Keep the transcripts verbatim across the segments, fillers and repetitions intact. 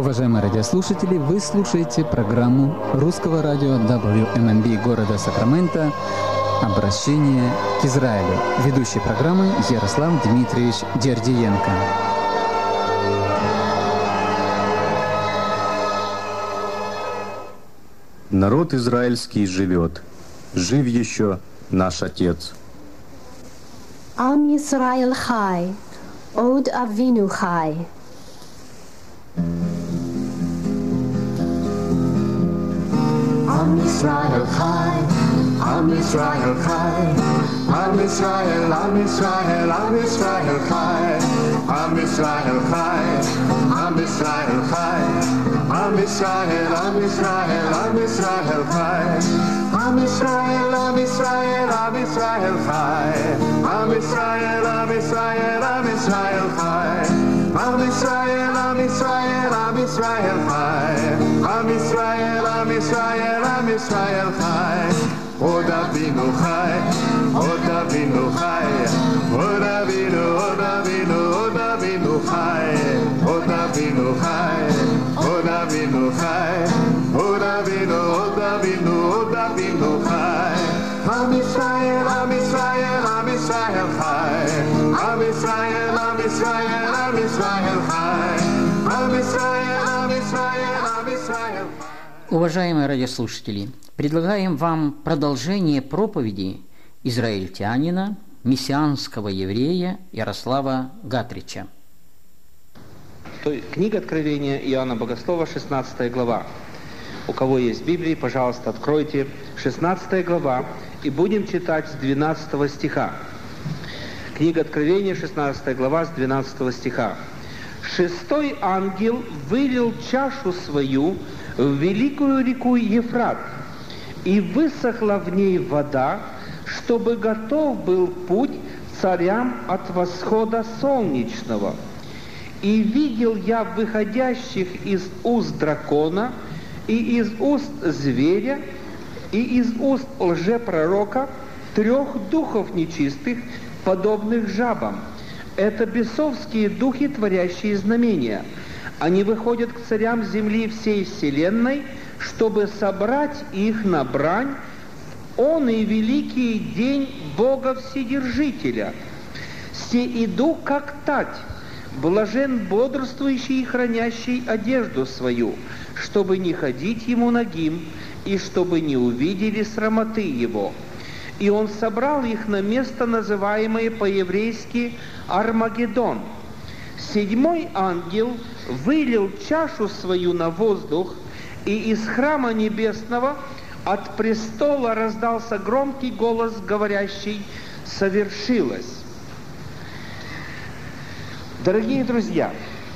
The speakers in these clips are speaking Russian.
Уважаемые радиослушатели, вы слушаете программу русского радио дабл ю эм эм би города Сакраменто «Обращение к Израилю». Ведущий программы Ярослав Дмитриевич Дердиенко. Народ израильский живет, жив еще наш Отец. Ам Исраил хай, Од Авину хай. Am Israel Chai, Am Israel Chai, Am Israel, Am Israel, Am Israel Chai, Am Israel Chai, Am Israel Chai, Am Israel, Am Israel, Am Israel Chai, Am Israel, Am Israel, Am Israel Chai, Am Israel, Am Israel, Am Israel Chai, Am Israel, Am Israel, Am Israel Chai, Am Israel, Am Israel, Am Israel Chai, Od Avinu Chai, Od Avinu Chai, Od Avinu, Od Avinu, Od Avinu Chai, Od Avinu Chai, Od Avinu Chai, Od Avinu, Od Avinu, Od Avinu Chai, Am Israel, Am Israel, Am Israel Chai, Am Israel, Am Israel, Am Israel Chai, Am Israel, Am Israel, Am Israel. Уважаемые радиослушатели, предлагаем вам продолжение проповеди израильтянина, мессианского еврея Ярослава Гатрича. Книга Откровения Иоанна Богослова, шестнадцатая глава. У кого есть Библии, пожалуйста, откройте шестнадцатая глава и будем читать с двенадцатого стиха. Книга Откровения, шестнадцатая глава, с двенадцатого стиха. «Шестой ангел вылил чашу свою в великую реку Ефрат, и высохла в ней вода, чтобы готов был путь царям от восхода солнечного. И видел я выходящих из уст дракона, и из уст зверя, и из уст лжепророка трех духов нечистых, подобных жабам. Это бесовские духи, творящие знамения. Они выходят к царям земли всей вселенной, чтобы собрать их на брань в он и великий день Бога Вседержителя. Се иду, как тать, блажен бодрствующий и хранящий одежду свою, чтобы не ходить ему нагим, и чтобы не увидели срамоты его. И он собрал их на место, называемое по-еврейски Армагеддон. Седьмой ангел вылил чашу свою на воздух, и из храма небесного от престола раздался громкий голос, говорящий: «Совершилось». Дорогие друзья,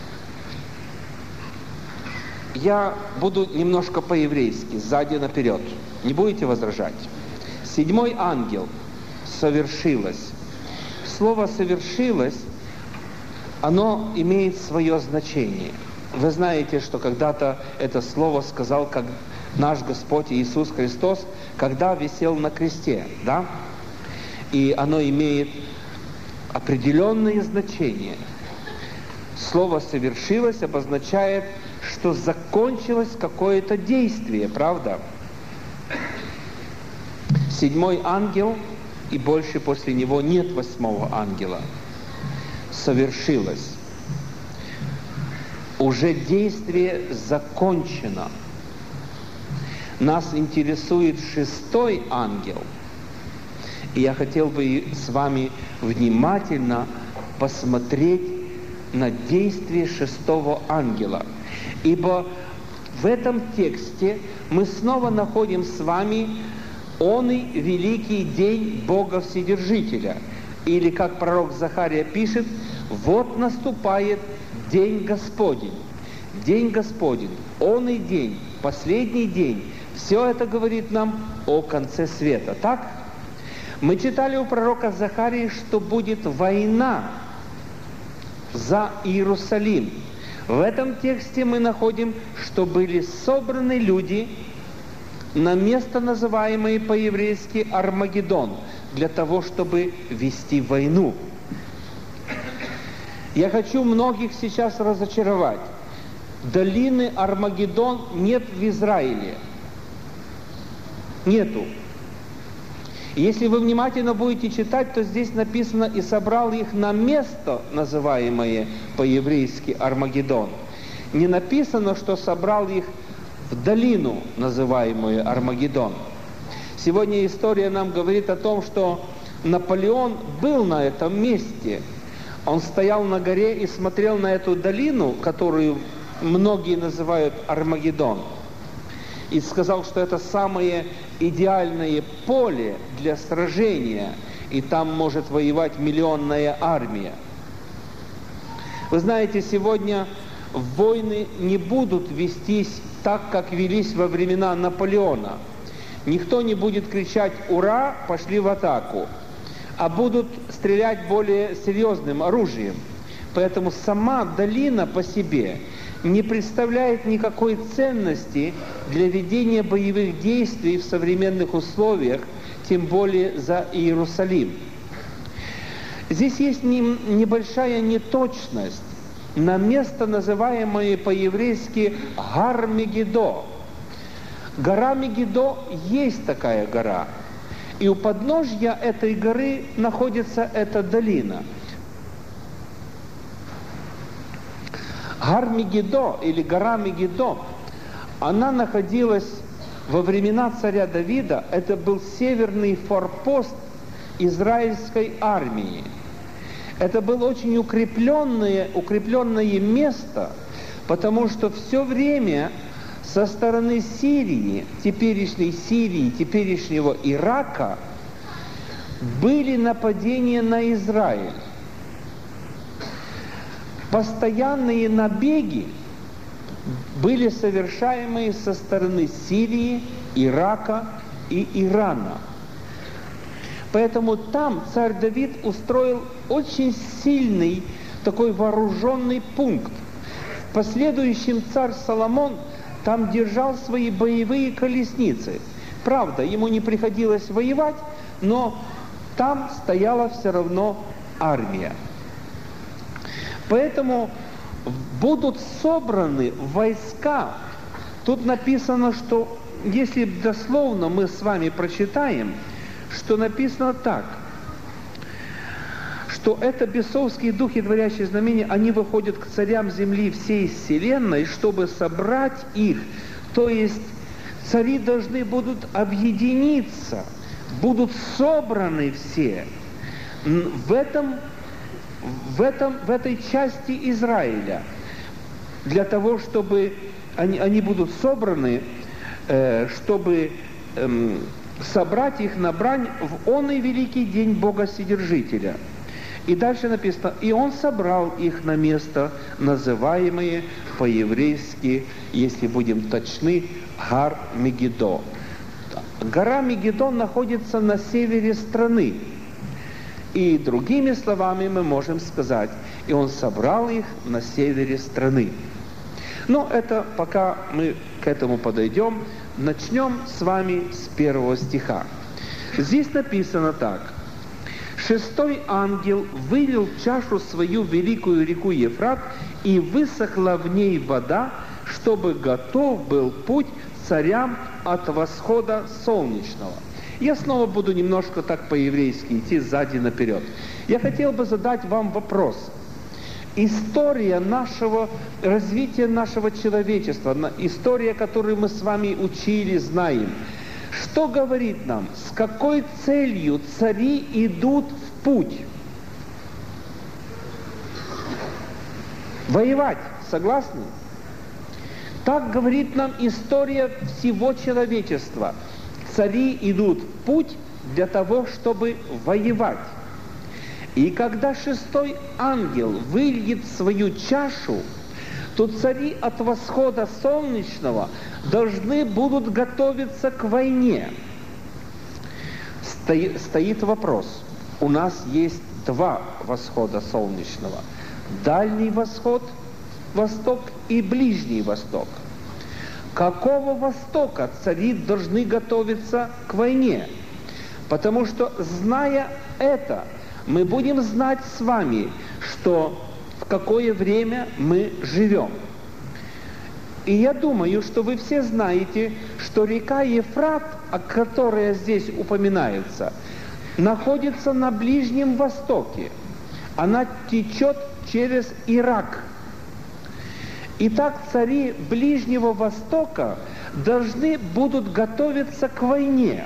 я буду немножко по-еврейски, сзади наперед. Не будете возражать? Седьмой ангел. Совершилось. Слово «совершилось», оно имеет свое значение. Вы знаете, что когда-то это слово сказал как наш Господь Иисус Христос, когда висел на кресте, да? И оно имеет определенные значения. Слово «совершилось» обозначает, что закончилось какое-то действие, правда? Седьмой ангел, и больше после него нет восьмого ангела. Совершилось. Уже действие закончено. Нас интересует шестой ангел. И я хотел бы с вами внимательно посмотреть на действие шестого ангела. Ибо в этом тексте мы снова находим с вами «Он и великий день Бога Вседержителя». Или, как пророк Захария пишет, «Вот наступает день Господень». День Господень, Он и день, последний день. Все это говорит нам о конце света, так? Мы читали у пророка Захарии, что будет война за Иерусалим. В этом тексте мы находим, что были собраны люди на место, называемое по-еврейски Армагеддон, для того, чтобы вести войну. Я хочу многих сейчас разочаровать. долины Армагеддон нет в Израиле. Нету. И если вы внимательно будете читать, то здесь написано «и собрал их на место, называемое по-еврейски Армагеддон». Не написано, что собрал их в долину, называемую Армагеддон. Сегодня история нам говорит о том, что Наполеон был на этом месте. Он стоял на горе и смотрел на эту долину, которую многие называют Армагеддон, и сказал, что это самое идеальное поле для сражения, и там может воевать миллионная армия. Вы знаете, сегодня войны не будут вестись так, как велись во времена Наполеона. Никто не будет кричать «Ура!», «Пошли в атаку!», а будут стрелять более серьезным оружием. Поэтому сама долина по себе не представляет никакой ценности для ведения боевых действий в современных условиях, тем более за Иерусалим. Здесь есть небольшая неточность на место, называемое по-еврейски Гар Мегидо. Гора Мегидо есть такая гора, и у подножья этой горы находится эта долина. Гар Мегидо или гора Мегидо, она находилась во времена царя Давида, это был северный форпост израильской армии. Это было очень укрепленное, укрепленное место, потому что все время со стороны Сирии, теперешней Сирии, теперешнего Ирака, были нападения на Израиль. Постоянные набеги были совершаемые со стороны Сирии, Ирака и Ирана. Поэтому там царь Давид устроил очень сильный такой вооруженный пункт. В последующем царь Соломон там держал свои боевые колесницы. Правда, ему не приходилось воевать, но там стояла все равно армия. Поэтому будут собраны войска. Тут написано, что, если дословно мы с вами прочитаем, что написано так, что это бесовские духи, творящие знамения, они выходят к царям земли всей вселенной, чтобы собрать их. То есть цари должны будут объединиться, будут собраны все в этом, в этом, в этой части Израиля, для того, чтобы они, они будут собраны, э, чтобы э, собрать их на брань в он и великий день Бога Вседержителя. И дальше написано, и он собрал их на место, называемое по-еврейски, если будем точны, Гар Мегидо. Гора Мегидо находится на севере страны. И другими словами мы можем сказать, и он собрал их на севере страны. Но это пока мы к этому подойдем, начнем с вами с первого стиха. Здесь написано так. «Шестой ангел вылил чашу свою в великую реку Ефрат, и высохла в ней вода, чтобы готов был путь царям от восхода солнечного». Я снова буду немножко так по-еврейски идти сзади наперед. Я хотел бы задать вам вопрос. История нашего, развития нашего человечества, история, которую мы с вами учили, знаем, что говорит нам, с какой целью цари идут в путь? Воевать, согласны? Так говорит нам история всего человечества. Цари идут в путь для того, чтобы воевать. И когда шестой ангел выльет свою чашу, то цари от восхода солнечного должны будут готовиться к войне. Стоит, стоит вопрос. У нас есть два восхода солнечного. Дальний восход, восток, и ближний восток. Какого востока цари должны готовиться к войне? Потому что, зная это, мы будем знать с вами, что в какое время мы живем. И я думаю, что вы все знаете, что река Ефрат, которая здесь упоминается, находится на Ближнем Востоке. Она течет через Ирак. Итак, цари Ближнего Востока должны будут готовиться к войне.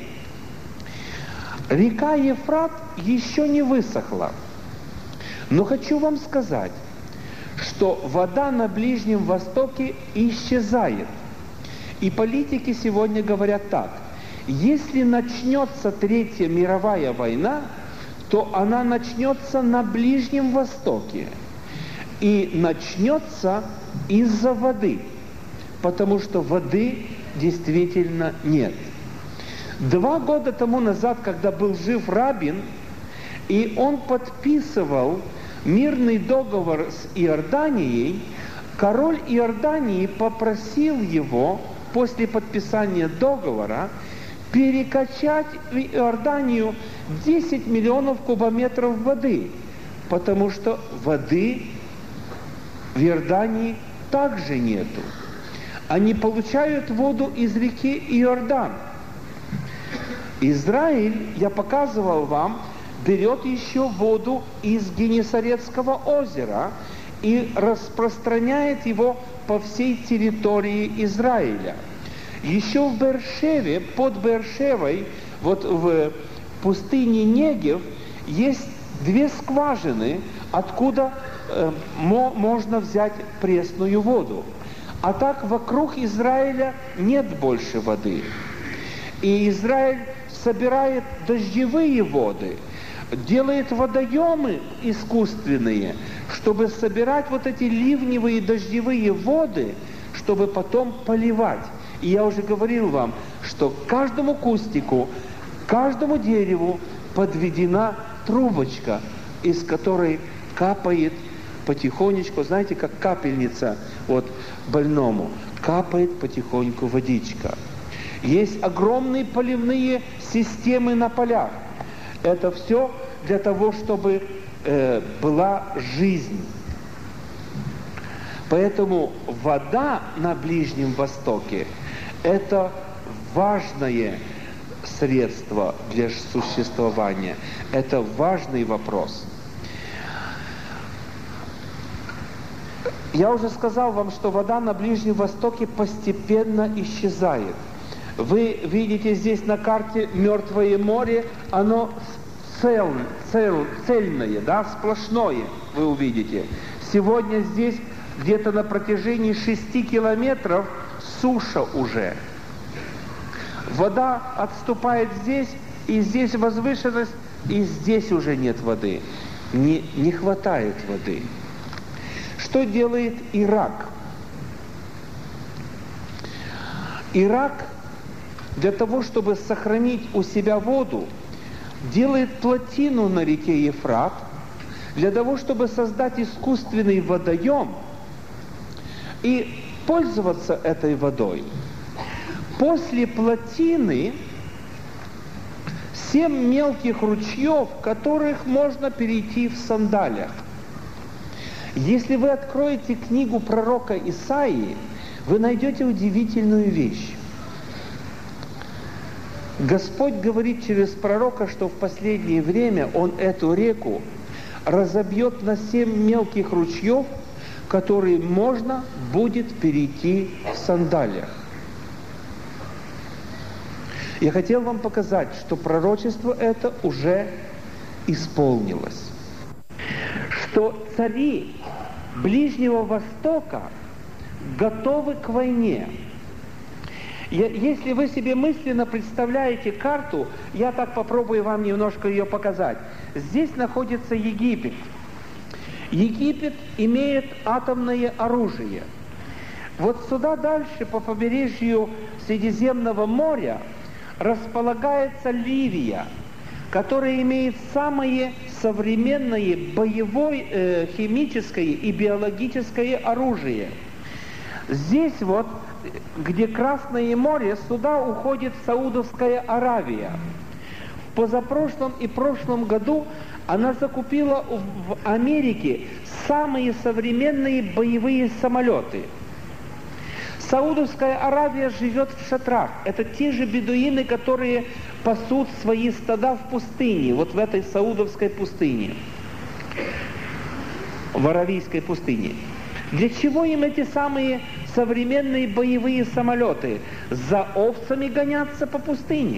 Река Ефрат еще не высохла. Но хочу вам сказать, что вода на Ближнем Востоке исчезает. И политики сегодня говорят так: если начнется Третья мировая война, то она начнется на Ближнем Востоке. И начнется из-за воды, потому что воды действительно нет. Два года тому назад, когда был жив Рабин, и он подписывал мирный договор с Иорданией, король Иордании попросил его после подписания договора перекачать в Иорданию десять миллионов кубометров воды, потому что воды в Иордании также нету. Они получают воду из реки Иордан. Израиль, я показывал вам, берет еще воду из Генесарецкого озера и распространяет его по всей территории Израиля. Еще в Бершеве, под Бершевой, вот в пустыне Негев, есть две скважины, откуда э, мо, можно взять пресную воду. А так вокруг Израиля нет больше воды. И Израиль собирает дождевые воды, делает водоемы искусственные, чтобы собирать вот эти ливневые дождевые воды, чтобы потом поливать. И я уже говорил вам, что к каждому кустику, к каждому дереву подведена трубочка, из которой капает потихонечку, знаете, как капельница вот больному, капает потихоньку водичка. Есть огромные поливные системы на полях. Это все для того, чтобы э, была жизнь. Поэтому вода на Ближнем Востоке – это важное средство для существования. Это важный вопрос. Я уже сказал вам, что вода на Ближнем Востоке постепенно исчезает. Вы видите здесь на карте Мертвое море, оно цел, цел, цельное, да, сплошное, вы увидите. Сегодня здесь где-то на протяжении шести километров суша уже. Вода отступает здесь, и здесь возвышенность, и здесь уже нет воды. Не, не хватает воды. Что делает Ирак? Ирак для того, чтобы сохранить у себя воду, делает плотину на реке Ефрат, для того, чтобы создать искусственный водоем и пользоваться этой водой. После плотины семь мелких ручьев, которых можно перейти в сандалиях. Если вы откроете книгу пророка Исаии, вы найдете удивительную вещь. Господь говорит через пророка, что в последнее время Он эту реку разобьет на семь мелких ручьев, которые можно будет перейти в сандалиях. Я хотел вам показать, что пророчество это уже исполнилось. Что цари Ближнего Востока готовы к войне. Если вы себе мысленно представляете карту, я так попробую вам немножко ее показать. Здесь находится Египет. Египет имеет атомное оружие. Вот сюда дальше, по побережью Средиземного моря, располагается Ливия, которая имеет самое современное боевое, э, химическое и биологическое оружие. Здесь вот, где Красное море, сюда уходит Саудовская Аравия. В позапрошлом и прошлом году она закупила в Америке самые современные боевые самолеты. Саудовская Аравия живет в шатрах. Это те же бедуины, которые пасут свои стада в пустыне, вот в этой Саудовской пустыне, в Аравийской пустыне. Для чего им эти самые современные боевые самолеты? За овцами гоняться по пустыне.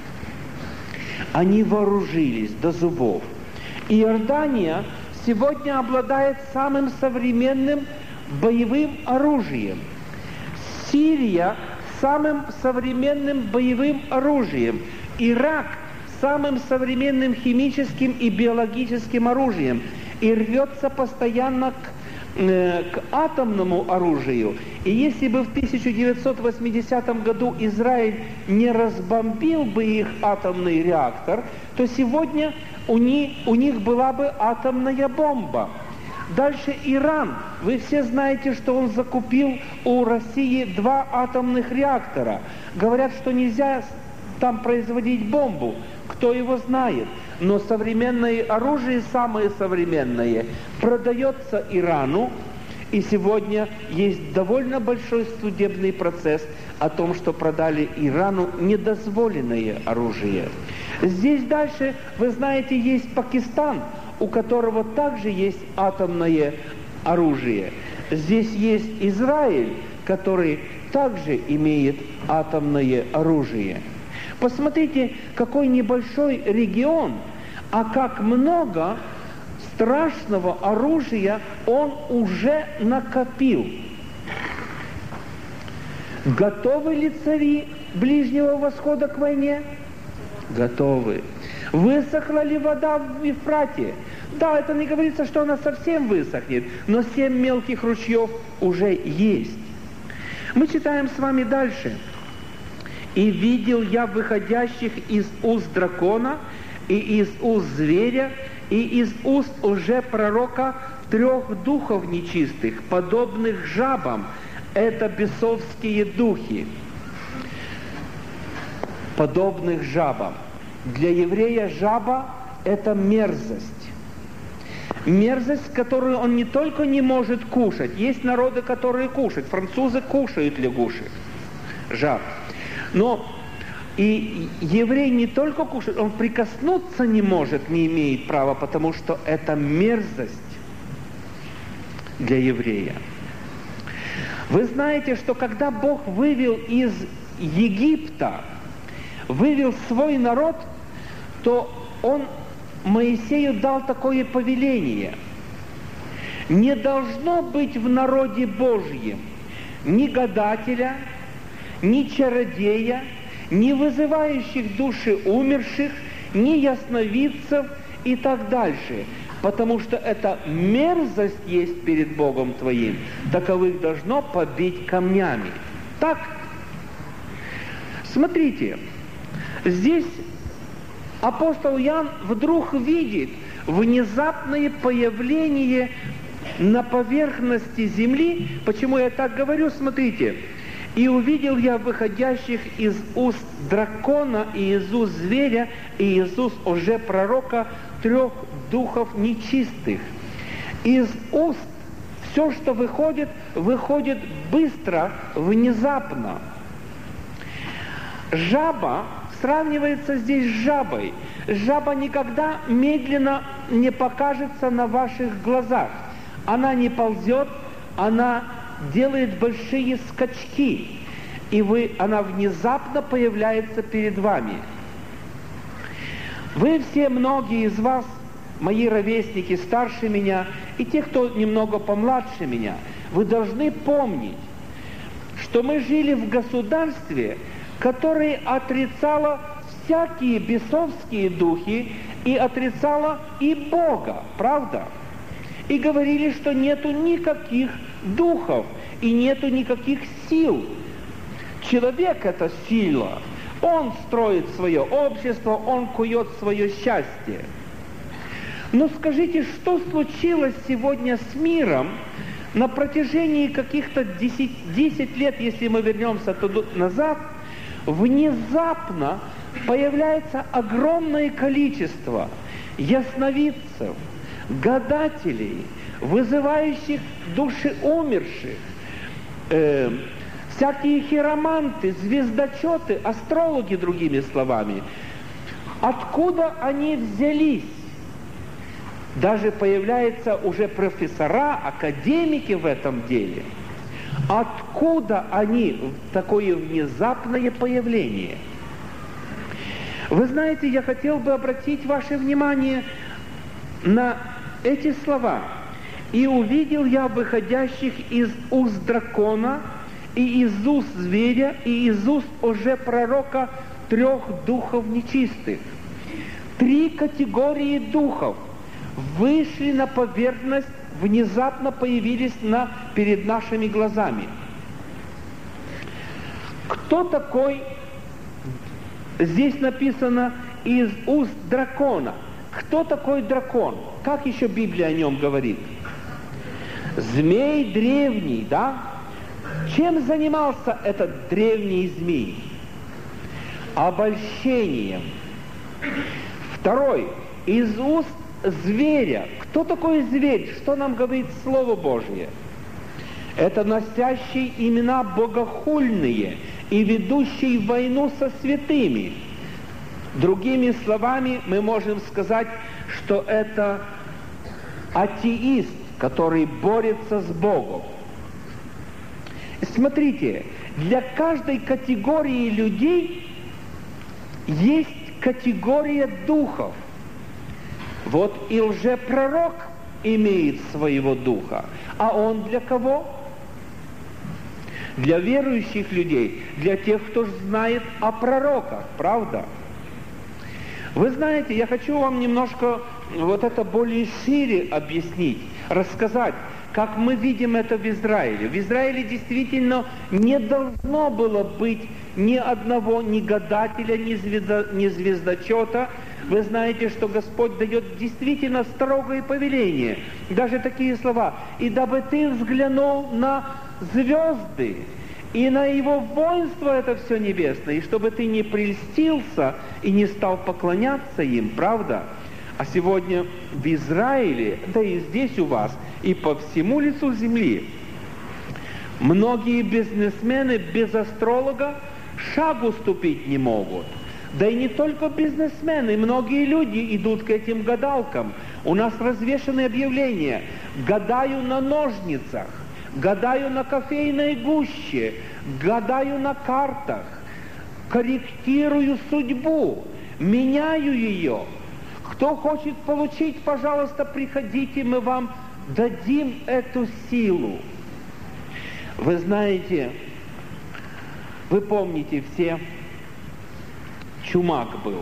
Они вооружились до зубов. Иордания сегодня обладает самым современным боевым оружием. Сирия самым современным боевым оружием. Ирак самым современным химическим и биологическим оружием. И рвется постоянно к, э, к атомному оружию. И если бы в тысяча девятьсот восьмидесятом году Израиль не разбомбил бы их атомный реактор, то сегодня у них, у них была бы атомная бомба. Дальше Иран. Вы все знаете, что он закупил у России два атомных реактора. Говорят, что нельзя там производить бомбу. Кто его знает? Но современное оружие, самое современное, продается Ирану. И сегодня есть довольно большой судебный процесс о том, что продали Ирану недозволенное оружие. Здесь дальше, вы знаете, есть Пакистан, у которого также есть атомное оружие. Здесь есть Израиль, который также имеет атомное оружие. Посмотрите, какой небольшой регион, а как много страшного оружия он уже накопил. Готовы ли цари Ближнего Восхода к войне? Готовы. Высохла ли вода в Ефрате? Да, это не говорится, что она совсем высохнет, но семь мелких ручьев уже есть. Мы читаем с вами дальше. «И видел я выходящих из уст дракона, и из уст зверя, и из уст лжепророка трех духов нечистых, подобных жабам». Это бесовские духи. Подобных жабам. Для еврея жаба – это мерзость. Мерзость, которую он не только не может кушать. Есть народы, которые кушают. Французы кушают лягушек, жаб. Но и еврей не только кушает, он прикоснуться не может, не имеет права, потому что это мерзость для еврея. Вы знаете, что когда Бог вывел из Египта, вывел свой народ, то Он Моисею дал такое повеление. Не должно быть в народе Божьем ни гадателя, ни чародея, ни вызывающих души умерших, ни ясновидцев и так дальше. Потому что эта мерзость есть перед Богом твоим. Таковых должно побить камнями. Так? Смотрите, здесь апостол Иоанн вдруг видит внезапное появление на поверхности земли. Почему я так говорю? Смотрите. «И увидел я выходящих из уст дракона, и из уст зверя, и из уст лжепророка трех духов нечистых». Из уст все, что выходит, выходит быстро, внезапно. Жаба сравнивается здесь с жабой. Жаба никогда медленно не покажется на ваших глазах. Она не ползет, она делает большие скачки, и вы, она внезапно появляется перед вами. Вы все, многие из вас, мои ровесники, старше меня, и те, кто немного помладше меня, вы должны помнить, что мы жили в государстве, которое отрицало всякие бесовские духи и отрицало и Бога, правда? И говорили, что нету никаких духов и нету никаких сил. Человек – это сила. Он строит свое общество, он кует свое счастье. Но скажите, что случилось сегодня с миром на протяжении каких-то десять лет, если мы вернемся туда назад, внезапно появляется огромное количество ясновидцев, гадателей, вызывающих души умерших, э, всякие хироманты, звездочеты, астрологи, другими словами. Откуда они взялись? Даже появляются уже профессора, академики в этом деле. Откуда они, такое внезапное появление? Вы знаете, я хотел бы обратить ваше внимание на эти слова. «И увидел я выходящих из уст дракона, и из уст зверя, и из уст уже пророка трех духов нечистых». Три категории духов вышли на поверхность, внезапно появились на, перед нашими глазами. Кто такой, здесь написано, из уст дракона? Кто такой дракон? Как еще Библия о нем говорит? Змей древний, да? Чем занимался этот древний змей? Обольщением. Второй. Из уст зверя. Кто такой зверь? Что нам говорит Слово Божье? Это носящие имена богохульные и ведущие войну со святыми. Другими словами, мы можем сказать, что это атеист, который борется с Богом. Смотрите, для каждой категории людей есть категория духов. Вот и лжепророк имеет своего духа. А он для кого? Для верующих людей, для тех, кто знает о пророках, правда? Вы знаете, я хочу вам немножко вот это более шире объяснить, рассказать, как мы видим это в Израиле. В Израиле действительно не должно было быть ни одного ни гадателя, ни, звезда, ни звездочета. Вы знаете, что Господь дает действительно строгое повеление. Даже такие слова. «И дабы ты взглянул на звезды, и на его воинство это все небесное, и чтобы ты не прельстился и не стал поклоняться им», правда? А сегодня в Израиле, да и здесь у вас, и по всему лицу земли, многие бизнесмены без астролога шагу ступить не могут. Да и не только бизнесмены, многие люди идут к этим гадалкам. У нас развешаны объявления: «Гадаю на ножницах», «Гадаю на кофейной гуще», «Гадаю на картах», «Корректирую судьбу», «Меняю ее». Кто хочет получить, пожалуйста, приходите, мы вам дадим эту силу. Вы знаете, вы помните все, Чумак был.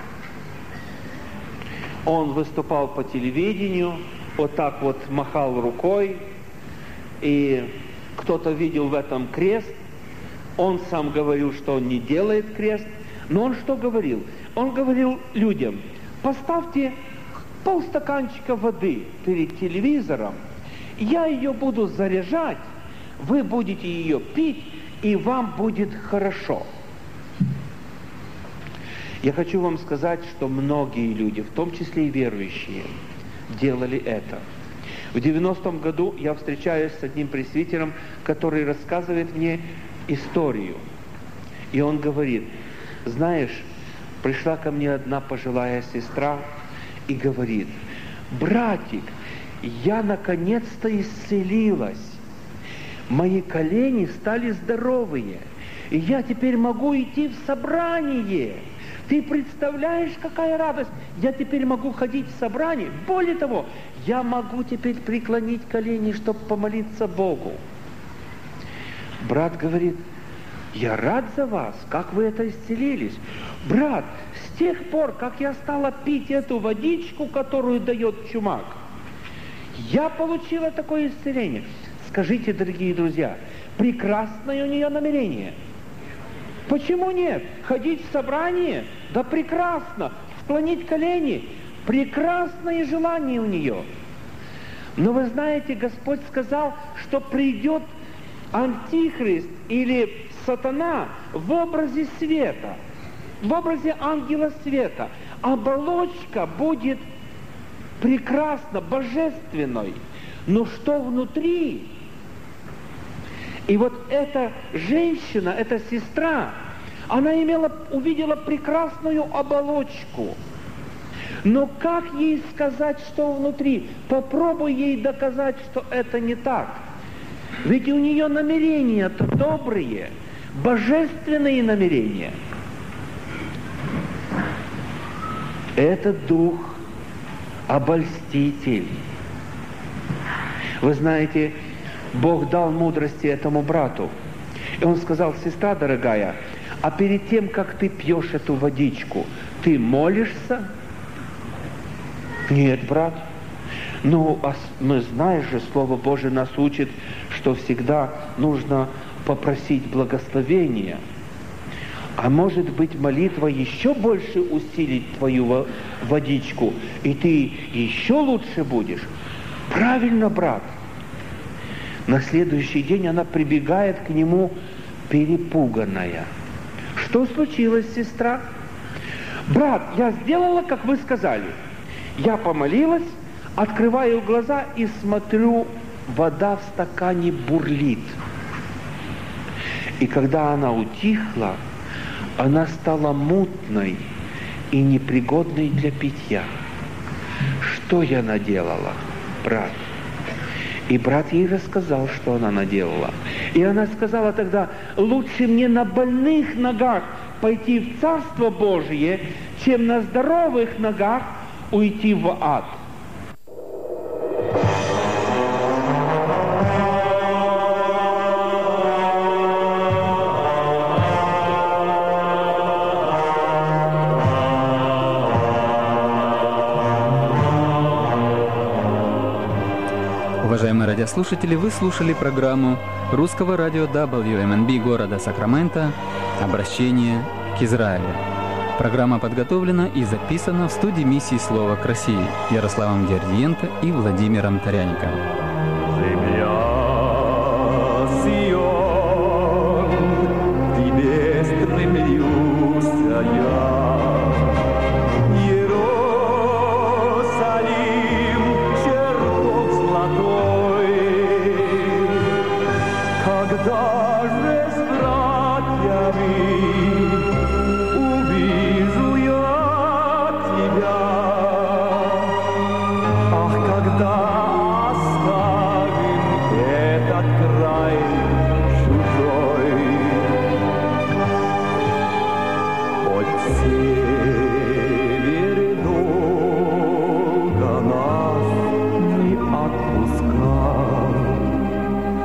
Он выступал по телевидению, вот так вот махал рукой, и кто-то видел в этом крест. Он сам говорил, что он не делает крест. Но он что говорил? Он говорил людям: поставьте полстаканчика воды перед телевизором, я ее буду заряжать, вы будете ее пить, и вам будет хорошо. Я хочу вам сказать, что многие люди, в том числе и верующие, делали это. В девяностом году я встречаюсь с одним пресвитером, который рассказывает мне историю. И он говорит: знаешь, пришла ко мне одна пожилая сестра и говорит: братик, я наконец-то исцелилась. Мои колени стали здоровые, и я теперь могу идти в собрание. Ты представляешь, какая радость? Я теперь могу ходить в собрание. Более того, я могу теперь преклонить колени, чтобы помолиться Богу. Брат говорит: я рад за вас, как вы это исцелились. Брат, с тех пор, как я стала пить эту водичку, которую дает Чумак, я получила такое исцеление. Скажите, дорогие друзья, прекрасное у нее намерение. Почему нет? Ходить в собрание? Да прекрасно. Склонить колени? Прекрасное желание у нее. Но вы знаете, Господь сказал, что придет антихрист или сатана в образе света, в образе ангела света. Оболочка будет прекрасно, божественной. Но что внутри? И вот эта женщина, эта сестра, она имела, увидела прекрасную оболочку. Но как ей сказать, что внутри? Попробуй ей доказать, что это не так. Ведь у нее намерения-то добрые, божественные намерения. Этот дух обольститель. Вы знаете, Бог дал мудрости этому брату. И он сказал: сестра дорогая, а перед тем, как ты пьешь эту водичку, ты молишься? Нет, брат. Ну, а мы знаем же, Слово Божие нас учит, что всегда нужно попросить благословения. А может быть, молитва еще больше усилит твою водичку, и ты еще лучше будешь? Правильно, брат. На следующий день она прибегает к нему перепуганная. Что случилось, сестра? Брат, я сделала, как вы сказали. Я помолилась, открываю глаза и смотрю, вода в стакане бурлит. И когда она утихла, она стала мутной и непригодной для питья. Что я наделала, брат? И брат ей рассказал, что она наделала. И она сказала тогда: лучше мне на больных ногах пойти в Царство Божие, чем на здоровых ногах уйти в ад. Уважаемые радиослушатели, вы слушали программу Русского радио дабл ю эм эн би города Сакраменто «Обращение к Израилю». Программа подготовлена и записана в студии миссии «Слово к России» Ярославом Гердиенко и Владимиром Таряником.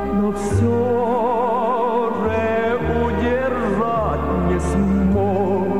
Все же удержать не смог.